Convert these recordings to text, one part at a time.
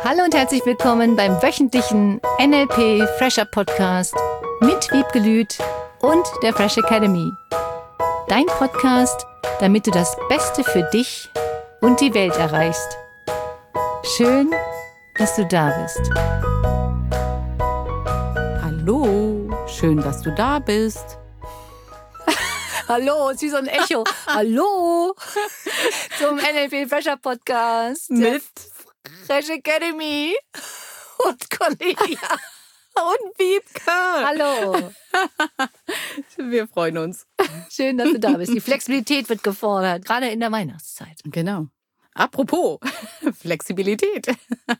Hallo und herzlich willkommen beim wöchentlichen NLP Fresher Podcast mit Wiebke Lüth und der Fresh Academy. Dein Podcast, damit du das Beste für dich und die Welt erreichst. Schön, dass du da bist. Hallo, schön, dass du da bist. Hallo, ist wie so ein Echo. Hallo zum NLP Fresher Podcast Mit Fresh Academy und Cornelia. und Wiebke. Hallo. Wir freuen uns. Schön, dass du da bist. Die Flexibilität wird gefordert, gerade in der Weihnachtszeit. Genau. Apropos Flexibilität.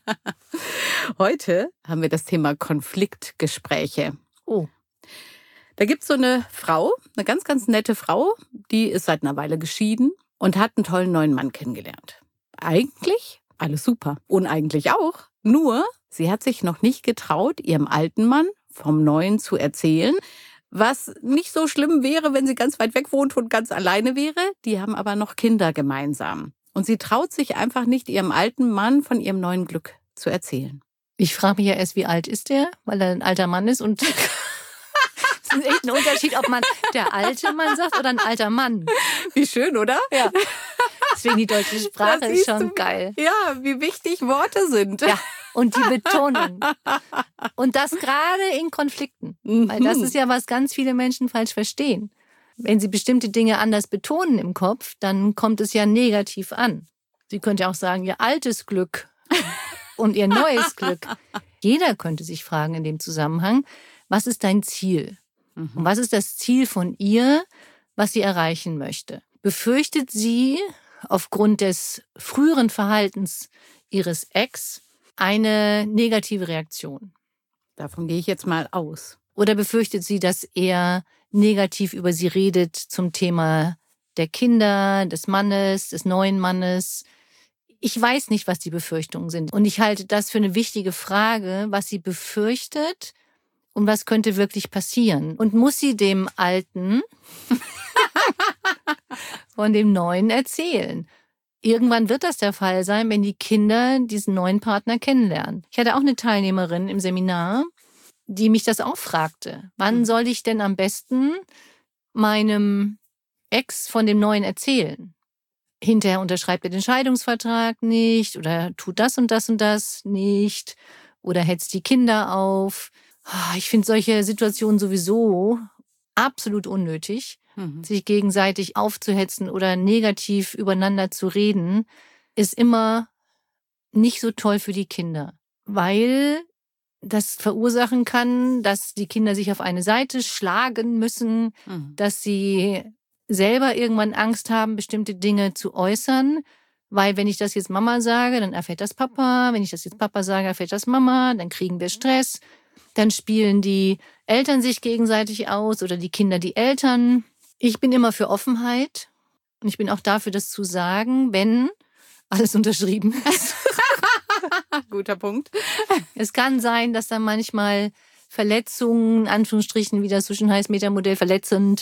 Heute haben wir das Thema Konfliktgespräche. Oh. Da gibt es so eine Frau, eine ganz, ganz nette Frau, die ist seit einer Weile geschieden und hat einen tollen neuen Mann kennengelernt. Eigentlich alles super. Uneigentlich auch. Nur, sie hat sich noch nicht getraut, ihrem alten Mann vom Neuen zu erzählen, was nicht so schlimm wäre, wenn sie ganz weit weg wohnt und ganz alleine wäre. Die haben aber noch Kinder gemeinsam. Und sie traut sich einfach nicht, ihrem alten Mann von ihrem neuen Glück zu erzählen. Ich frage mich ja erst, wie alt ist der, weil er ein alter Mann ist und es ist echt ein Unterschied, ob man der alte Mann sagt oder ein alter Mann. Wie schön, oder? Ja. Deswegen die deutsche Sprache ist schon geil. Ja, wie wichtig Worte sind. Ja, und die Betonung. Und das gerade in Konflikten. Weil das ist ja, was ganz viele Menschen falsch verstehen. Wenn sie bestimmte Dinge anders betonen im Kopf, dann kommt es ja negativ an. Sie könnte auch sagen, ihr altes Glück und ihr neues Glück. Jeder könnte sich fragen in dem Zusammenhang, was ist dein Ziel? Und was ist das Ziel von ihr, was sie erreichen möchte? Befürchtet sie aufgrund des früheren Verhaltens ihres Ex eine negative Reaktion? Davon gehe ich jetzt mal aus. Oder befürchtet sie, dass er negativ über sie redet zum Thema der Kinder, des Mannes, des neuen Mannes? Ich weiß nicht, was die Befürchtungen sind. Und ich halte das für eine wichtige Frage, was sie befürchtet und was könnte wirklich passieren. Und muss sie dem Alten von dem Neuen erzählen? Irgendwann wird das der Fall sein, wenn die Kinder diesen neuen Partner kennenlernen. Ich hatte auch eine Teilnehmerin im Seminar, die mich das auch fragte. Wann soll ich denn am besten meinem Ex von dem Neuen erzählen? Hinterher unterschreibt er den Scheidungsvertrag nicht oder tut das und das und das nicht oder hetzt die Kinder auf. Ich finde solche Situationen sowieso absolut unnötig, sich gegenseitig aufzuhetzen oder negativ übereinander zu reden, ist immer nicht so toll für die Kinder, weil das verursachen kann, dass die Kinder sich auf eine Seite schlagen müssen, dass sie selber irgendwann Angst haben, bestimmte Dinge zu äußern, weil wenn ich das jetzt Mama sage, dann erfährt das Papa, wenn ich das jetzt Papa sage, erfährt das Mama, dann kriegen wir Stress, dann spielen die Eltern sich gegenseitig aus oder die Kinder die Eltern. Ich bin immer für Offenheit und ich bin auch dafür, das zu sagen, wenn alles unterschrieben ist. Guter Punkt. Es kann sein, dass da manchmal Verletzungen, in Anführungsstrichen, wie das so schön heißt, Metamodell verletzend,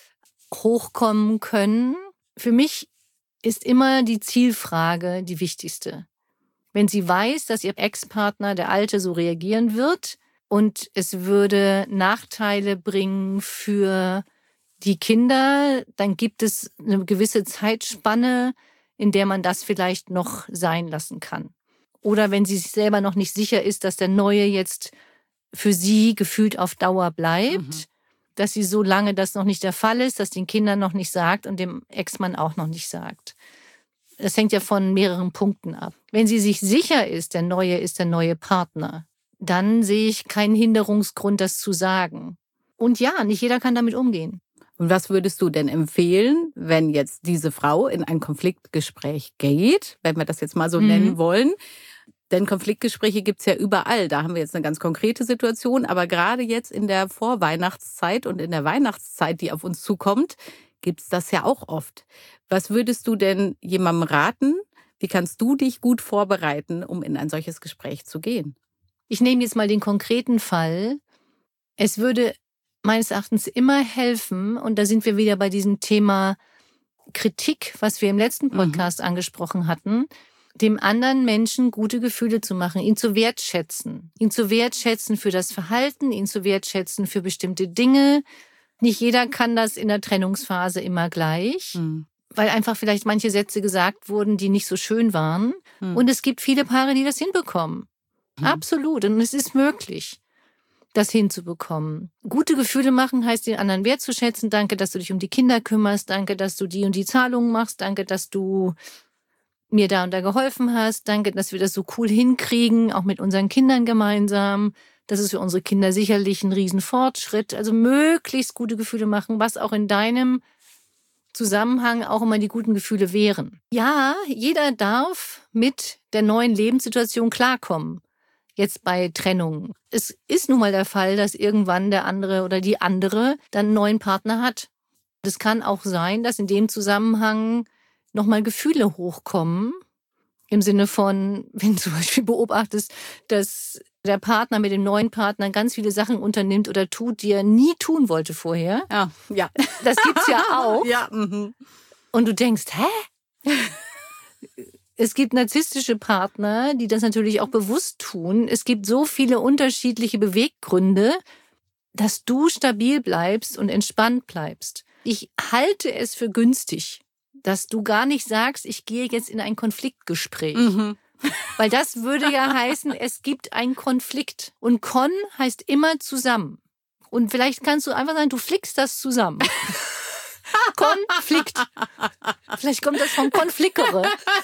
hochkommen können. Für mich ist immer die Zielfrage die wichtigste. Wenn sie weiß, dass ihr Ex-Partner, der Alte, so reagieren wird und es würde Nachteile bringen für die Kinder, dann gibt es eine gewisse Zeitspanne, in der man das vielleicht noch sein lassen kann. Oder wenn sie sich selber noch nicht sicher ist, dass der Neue jetzt für sie gefühlt auf Dauer bleibt, dass sie so lange das noch nicht der Fall ist, dass den Kindern noch nicht sagt und dem Ex-Mann auch noch nicht sagt. Das hängt ja von mehreren Punkten ab. Wenn sie sich sicher ist, der Neue ist der neue Partner, dann sehe ich keinen Hinderungsgrund, das zu sagen. Und ja, nicht jeder kann damit umgehen. Und was würdest du denn empfehlen, wenn jetzt diese Frau in ein Konfliktgespräch geht, wenn wir das jetzt mal so nennen wollen? Denn Konfliktgespräche gibt's ja überall. Da haben wir jetzt eine ganz konkrete Situation. Aber gerade jetzt in der Vorweihnachtszeit und in der Weihnachtszeit, die auf uns zukommt, gibt's das ja auch oft. Was würdest du denn jemandem raten? Wie kannst du dich gut vorbereiten, um in ein solches Gespräch zu gehen? Ich nehme jetzt mal den konkreten Fall. Es würde meines Erachtens immer helfen, und da sind wir wieder bei diesem Thema Kritik, was wir im letzten Podcast angesprochen hatten, dem anderen Menschen gute Gefühle zu machen, ihn zu wertschätzen. Ihn zu wertschätzen für das Verhalten, ihn zu wertschätzen für bestimmte Dinge. Nicht jeder kann das in der Trennungsphase immer gleich, weil einfach vielleicht manche Sätze gesagt wurden, die nicht so schön waren. Und es gibt viele Paare, die das hinbekommen. Absolut. Und es ist möglich, das hinzubekommen. Gute Gefühle machen heißt, den anderen wertzuschätzen. Danke, dass du dich um die Kinder kümmerst. Danke, dass du die und die Zahlungen machst. Danke, dass du mir da und da geholfen hast. Danke, dass wir das so cool hinkriegen, auch mit unseren Kindern gemeinsam. Das ist für unsere Kinder sicherlich ein Riesenfortschritt. Also möglichst gute Gefühle machen, was auch in deinem Zusammenhang auch immer die guten Gefühle wären. Ja, jeder darf mit der neuen Lebenssituation klarkommen. Jetzt bei Trennungen. Es ist nun mal der Fall, dass irgendwann der andere oder die andere dann einen neuen Partner hat. Es kann auch sein, dass in dem Zusammenhang nochmal Gefühle hochkommen. Im Sinne von, wenn du zum Beispiel beobachtest, dass der Partner mit dem neuen Partner ganz viele Sachen unternimmt oder tut, die er nie tun wollte vorher. Ja. Das gibt's ja auch. Ja. Und du denkst, hä? Es gibt narzisstische Partner, die das natürlich auch bewusst tun. Es gibt so viele unterschiedliche Beweggründe, dass du stabil bleibst und entspannt bleibst. Ich halte es für günstig, dass du gar nicht sagst, ich gehe jetzt in ein Konfliktgespräch. Weil das würde ja heißen, es gibt einen Konflikt. Und Kon heißt immer zusammen. Und vielleicht kannst du einfach sagen, du flickst das zusammen. Konflikt. Vielleicht kommt das vom Konflickere.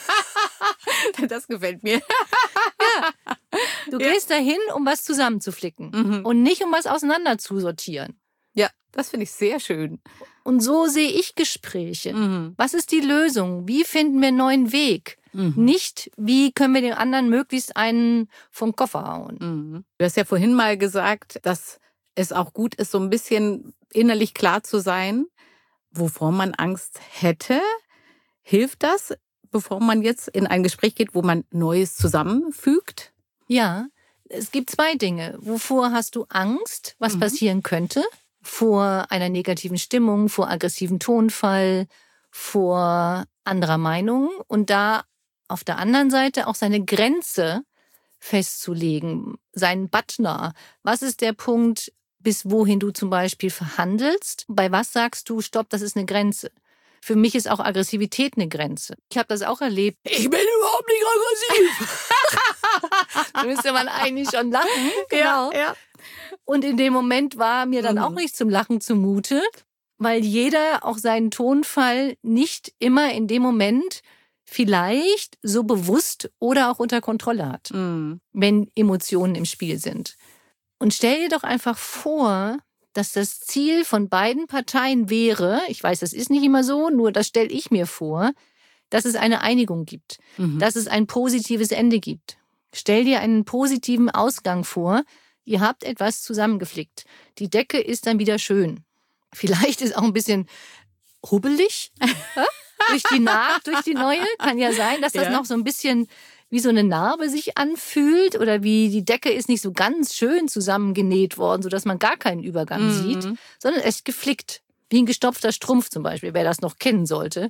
Das gefällt mir. Ja. Du gehst dahin, um was zusammenzuflicken und nicht um was auseinander zu sortieren. Ja, das finde ich sehr schön. Und so sehe ich Gespräche. Was ist die Lösung? Wie finden wir einen neuen Weg? Nicht, wie können wir dem anderen möglichst einen vom Koffer hauen. Du hast ja vorhin mal gesagt, dass es auch gut ist, so ein bisschen innerlich klar zu sein, wovor man Angst hätte. Hilft das, bevor man jetzt in ein Gespräch geht, wo man Neues zusammenfügt? Ja, es gibt zwei Dinge. Wovor hast du Angst, was passieren könnte? Vor einer negativen Stimmung, vor aggressiven Tonfall, vor anderer Meinung. Und da auf der anderen Seite auch seine Grenze festzulegen, seinen Butner. Was ist der Punkt, bis wohin du zum Beispiel verhandelst? Bei was sagst du, stopp, das ist eine Grenze? Für mich ist auch Aggressivität eine Grenze. Ich habe das auch erlebt. Ich bin überhaupt nicht aggressiv. Da müsste man eigentlich schon lachen. Genau. Ja. Und in dem Moment war mir dann auch nicht zum Lachen zumute, weil jeder auch seinen Tonfall nicht immer in dem Moment vielleicht so bewusst oder auch unter Kontrolle hat, wenn Emotionen im Spiel sind. Und stell dir doch einfach vor, dass das Ziel von beiden Parteien wäre, ich weiß, das ist nicht immer so, nur das stelle ich mir vor, dass es eine Einigung gibt, dass es ein positives Ende gibt. Stell dir einen positiven Ausgang vor, ihr habt etwas zusammengeflickt. Die Decke ist dann wieder schön. Vielleicht ist auch ein bisschen hubbelig durch die Naht, durch die neue. Kann ja sein, dass das noch so ein bisschen wie so eine Narbe sich anfühlt oder wie die Decke ist nicht so ganz schön zusammengenäht worden, sodass man gar keinen Übergang sieht, sondern echt geflickt. Wie ein gestopfter Strumpf zum Beispiel, wer das noch kennen sollte.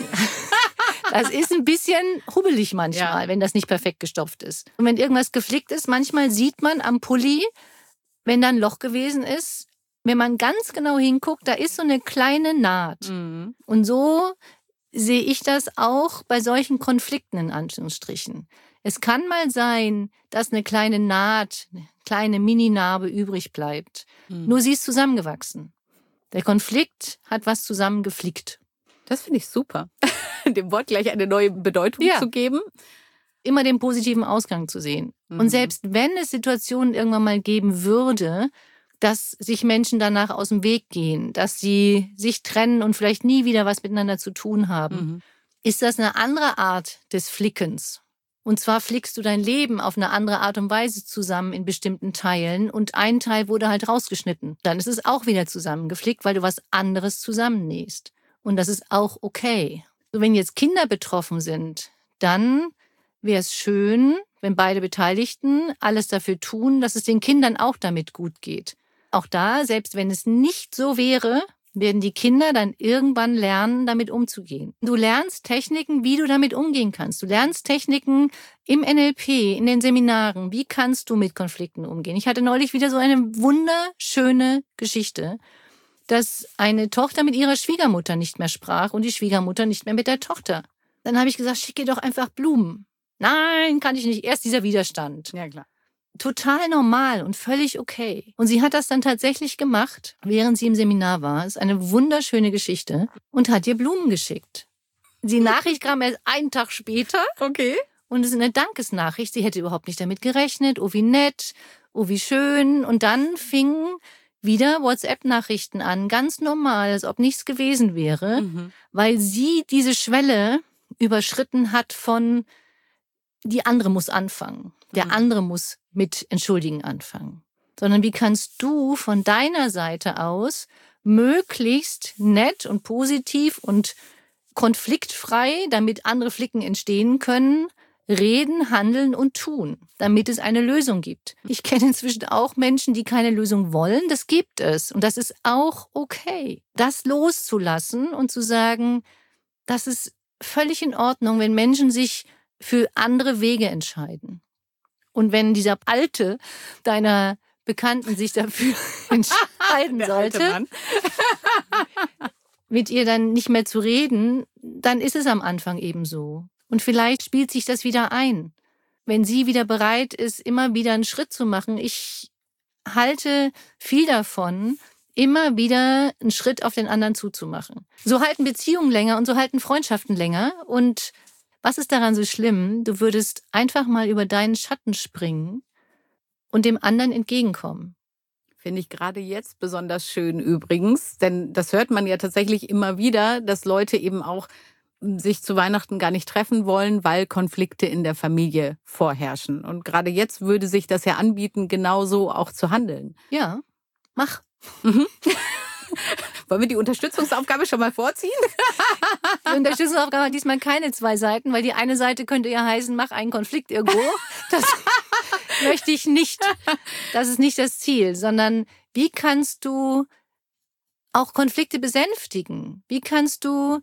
Das ist ein bisschen hubbelig manchmal, wenn das nicht perfekt gestopft ist. Und wenn irgendwas geflickt ist, manchmal sieht man am Pulli, wenn da ein Loch gewesen ist, wenn man ganz genau hinguckt, da ist so eine kleine Naht. Und so sehe ich das auch bei solchen Konflikten in Anführungsstrichen. Es kann mal sein, dass eine kleine Naht, eine kleine Mini-Narbe übrig bleibt. Nur sie ist zusammengewachsen. Der Konflikt hat was zusammengeflickt. Das finde ich super. Dem Wort gleich eine neue Bedeutung zu geben. Immer den positiven Ausgang zu sehen. Und selbst wenn es Situationen irgendwann mal geben würde, dass sich Menschen danach aus dem Weg gehen, dass sie sich trennen und vielleicht nie wieder was miteinander zu tun haben, ist das eine andere Art des Flickens. Und zwar flickst du dein Leben auf eine andere Art und Weise zusammen in bestimmten Teilen und ein Teil wurde halt rausgeschnitten. Dann ist es auch wieder zusammengeflickt, weil du was anderes zusammennähst. Und das ist auch okay. So, wenn jetzt Kinder betroffen sind, dann wäre es schön, wenn beide Beteiligten alles dafür tun, dass es den Kindern auch damit gut geht. Auch da, selbst wenn es nicht so wäre, werden die Kinder dann irgendwann lernen, damit umzugehen. Du lernst Techniken, wie du damit umgehen kannst. Du lernst Techniken im NLP, in den Seminaren. Wie kannst du mit Konflikten umgehen? Ich hatte neulich wieder so eine wunderschöne Geschichte, dass eine Tochter mit ihrer Schwiegermutter nicht mehr sprach und die Schwiegermutter nicht mehr mit der Tochter. Dann habe ich gesagt, schick ihr doch einfach Blumen. Nein, kann ich nicht. Erst dieser Widerstand. Ja, klar. Total normal und völlig okay. Und sie hat das dann tatsächlich gemacht, während sie im Seminar war. Das ist eine wunderschöne Geschichte. Und hat ihr Blumen geschickt. Die Nachricht kam erst einen Tag später. Okay. Und es ist eine Dankesnachricht. Sie hätte überhaupt nicht damit gerechnet. Oh, wie nett. Oh, wie schön. Und dann fingen wieder WhatsApp-Nachrichten an. Ganz normal, als ob nichts gewesen wäre. Weil sie diese Schwelle überschritten hat von, die andere muss anfangen. Der andere muss mit Entschuldigen anfangen. Sondern wie kannst du von deiner Seite aus möglichst nett und positiv und konfliktfrei, damit andere Flicken entstehen können, reden, handeln und tun, damit es eine Lösung gibt. Ich kenne inzwischen auch Menschen, die keine Lösung wollen. Das gibt es. Und das ist auch okay. Das loszulassen und zu sagen, das ist völlig in Ordnung, wenn Menschen sich für andere Wege entscheiden. Und wenn dieser Alte deiner Bekannten sich dafür entscheiden sollte, mit ihr dann nicht mehr zu reden, dann ist es am Anfang eben so. Und vielleicht spielt sich das wieder ein. Wenn sie wieder bereit ist, immer wieder einen Schritt zu machen. Ich halte viel davon, immer wieder einen Schritt auf den anderen zuzumachen. So halten Beziehungen länger und so halten Freundschaften länger. Und was ist daran so schlimm? Du würdest einfach mal über deinen Schatten springen und dem anderen entgegenkommen. Finde ich gerade jetzt besonders schön übrigens, denn das hört man ja tatsächlich immer wieder, dass Leute eben auch sich zu Weihnachten gar nicht treffen wollen, weil Konflikte in der Familie vorherrschen. Und gerade jetzt würde sich das ja anbieten, genauso auch zu handeln. Ja, mach. Wollen wir die Unterstützungsaufgabe schon mal vorziehen? Die Unterstützungsaufgabe hat diesmal keine 2 Seiten, weil die eine Seite könnte ja heißen, mach einen Konflikt irgendwo. Das möchte ich nicht. Das ist nicht das Ziel, sondern wie kannst du auch Konflikte besänftigen? Wie kannst du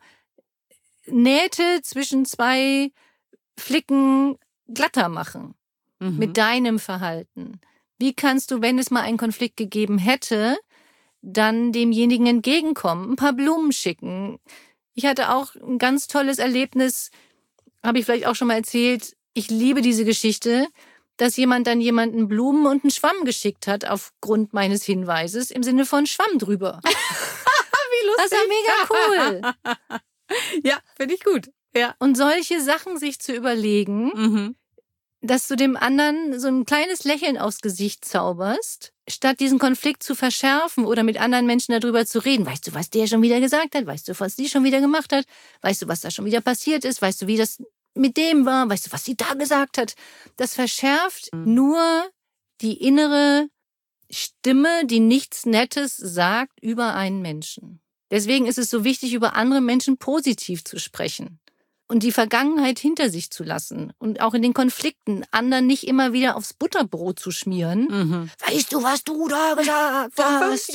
Nähte zwischen 2 Flicken glatter machen mit deinem Verhalten? Wie kannst du, wenn es mal einen Konflikt gegeben hätte, dann demjenigen entgegenkommen, ein paar Blumen schicken? Ich hatte auch ein ganz tolles Erlebnis, habe ich vielleicht auch schon mal erzählt. Ich liebe diese Geschichte, dass jemand dann jemanden Blumen und einen Schwamm geschickt hat aufgrund meines Hinweises im Sinne von Schwamm drüber. Wie lustig. Das war mega cool. Ja, finde ich gut. Ja. Und solche Sachen sich zu überlegen, dass du dem anderen so ein kleines Lächeln aufs Gesicht zauberst, statt diesen Konflikt zu verschärfen oder mit anderen Menschen darüber zu reden. Weißt du, was der schon wieder gesagt hat? Weißt du, was die schon wieder gemacht hat? Weißt du, was da schon wieder passiert ist? Weißt du, wie das mit dem war? Weißt du, was sie da gesagt hat? Das verschärft nur die innere Stimme, die nichts Nettes sagt über einen Menschen. Deswegen ist es so wichtig, über andere Menschen positiv zu sprechen und die Vergangenheit hinter sich zu lassen und auch in den Konflikten anderen nicht immer wieder aufs Butterbrot zu schmieren. Weißt du, was du da gesagt hast? Vor 5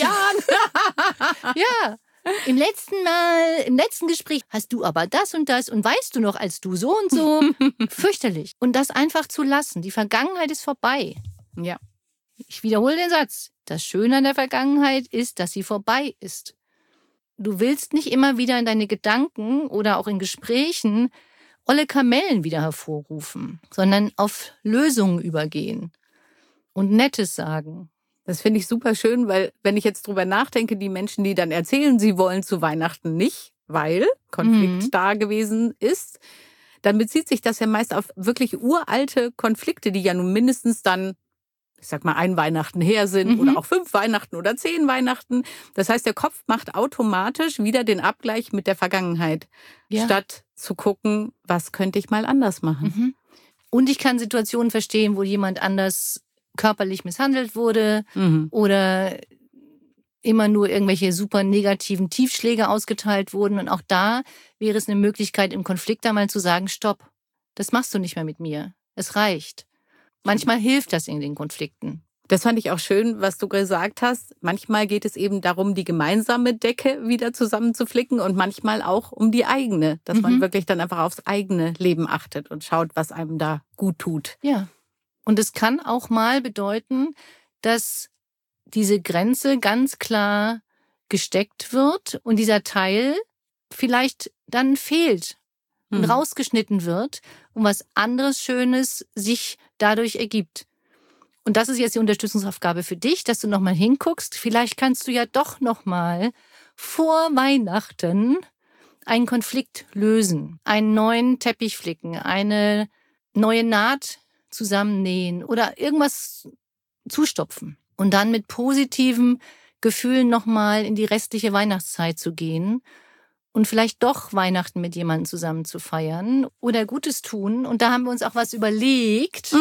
Jahren. Ja, im letzten Gespräch hast du aber das und das und weißt du noch, als du so und so. Fürchterlich. Und das einfach zu lassen. Die Vergangenheit ist vorbei. Ja. Ich wiederhole den Satz. Das Schöne an der Vergangenheit ist, dass sie vorbei ist. Du willst nicht immer wieder in deine Gedanken oder auch in Gesprächen olle Kamellen wieder hervorrufen, sondern auf Lösungen übergehen und Nettes sagen. Das finde ich super schön, weil wenn ich jetzt drüber nachdenke, die Menschen, die dann erzählen, sie wollen zu Weihnachten nicht, weil Konflikt da gewesen ist, dann bezieht sich das ja meist auf wirklich uralte Konflikte, die ja nun mindestens dann, ich sag mal, 1 Weihnachten her sind oder auch 5 Weihnachten oder 10 Weihnachten. Das heißt, der Kopf macht automatisch wieder den Abgleich mit der Vergangenheit, statt zu gucken, was könnte ich mal anders machen. Und ich kann Situationen verstehen, wo jemand anders körperlich misshandelt wurde oder immer nur irgendwelche super negativen Tiefschläge ausgeteilt wurden. Und auch da wäre es eine Möglichkeit, im Konflikt einmal zu sagen, stopp, das machst du nicht mehr mit mir. Es reicht. Manchmal hilft das in den Konflikten. Das fand ich auch schön, was du gesagt hast. Manchmal geht es eben darum, die gemeinsame Decke wieder zusammenzuflicken und manchmal auch um die eigene, dass man wirklich dann einfach aufs eigene Leben achtet und schaut, was einem da gut tut. Ja. Und es kann auch mal bedeuten, dass diese Grenze ganz klar gesteckt wird und dieser Teil vielleicht dann fehlt und rausgeschnitten wird und was anderes Schönes sich dadurch ergibt. Und das ist jetzt die Unterstützungsaufgabe für dich, dass du nochmal hinguckst. Vielleicht kannst du ja doch nochmal vor Weihnachten einen Konflikt lösen, einen neuen Teppich flicken, eine neue Naht zusammennähen oder irgendwas zustopfen. Und dann mit positiven Gefühlen nochmal in die restliche Weihnachtszeit zu gehen und vielleicht doch Weihnachten mit jemandem zusammen zu feiern oder Gutes tun. Und da haben wir uns auch was überlegt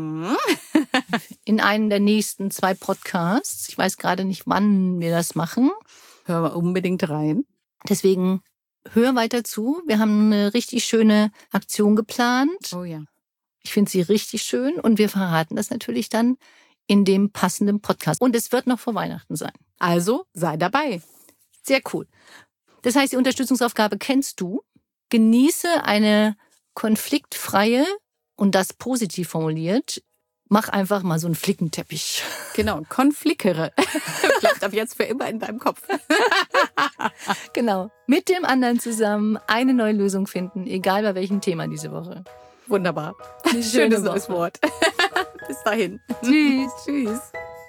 in einem der nächsten 2 Podcasts. Ich weiß gerade nicht, wann wir das machen. Hören wir unbedingt rein. Deswegen hör weiter zu. Wir haben eine richtig schöne Aktion geplant. Oh ja. Ich finde sie richtig schön und wir verraten das natürlich dann in dem passenden Podcast. Und es wird noch vor Weihnachten sein. Also sei dabei. Sehr cool. Das heißt, die Unterstützungsaufgabe kennst du. Genieße eine konfliktfreie und das positiv formuliert. Mach einfach mal so einen Flickenteppich. Genau, konflickere. Bleibt ab jetzt für immer in deinem Kopf. Genau. Mit dem anderen zusammen eine neue Lösung finden, egal bei welchem Thema diese Woche. Wunderbar. Eine schöne Schönes neues Wort. Bis dahin. Tschüss. Tschüss.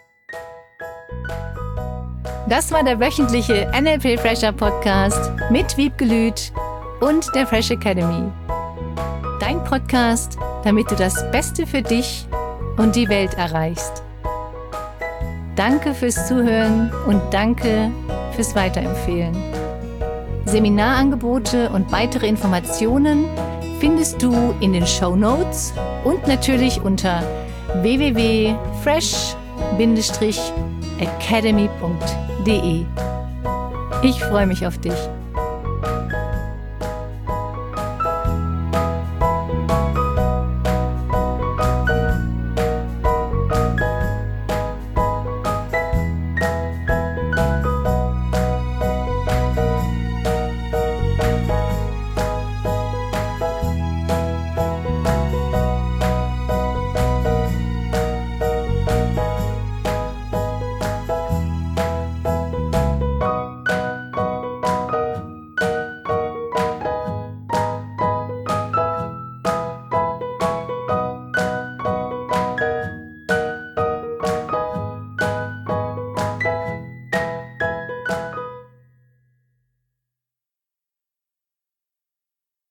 Das war der wöchentliche NLP Fresher Podcast mit Wiebke Lüth und der Fresh Academy. Dein Podcast, damit du das Beste für dich und die Welt erreichst. Danke fürs Zuhören und danke fürs Weiterempfehlen. Seminarangebote und weitere Informationen findest du in den Shownotes und natürlich unter www.fresh-academy.de. Ich freue mich auf dich.